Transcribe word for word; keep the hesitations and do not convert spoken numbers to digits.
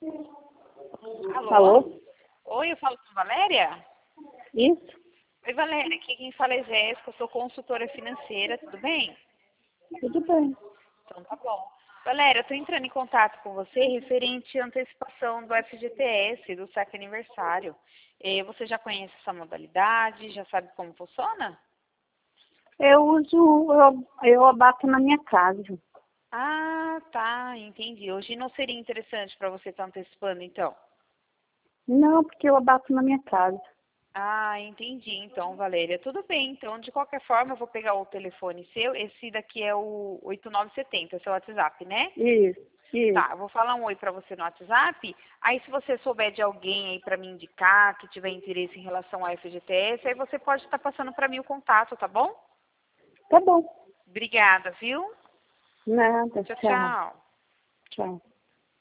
Alô? Alô? Oi, eu falo com Valéria? Isso? Oi, Valéria, aqui quem fala é Jéssica, eu sou consultora financeira, tudo bem? Tudo bem. Então tá bom. Valéria, eu tô entrando em contato com você referente à antecipação do F G T S, do saque aniversário. Eh, Você já conhece essa modalidade? Já sabe como funciona? Eu uso, eu, eu abato na minha casa. Ah, tá, entendi. Hoje não seria interessante para você estar antecipando, então? Não, porque eu abato na minha casa. Ah, entendi. Então, Valéria, tudo bem. Então, de qualquer forma, eu vou pegar o telefone seu. Esse daqui é o oito nove sete zero, seu WhatsApp, né? Isso, Tá, isso. eu vou falar um oi pra você no WhatsApp. Aí, se você souber de alguém aí pra me indicar que tiver interesse em relação ao F G T S, aí você pode estar passando pra mim o contato, tá bom? Tá bom. Obrigada, viu? Nada, Tchau, tchau. tchau. Tchau.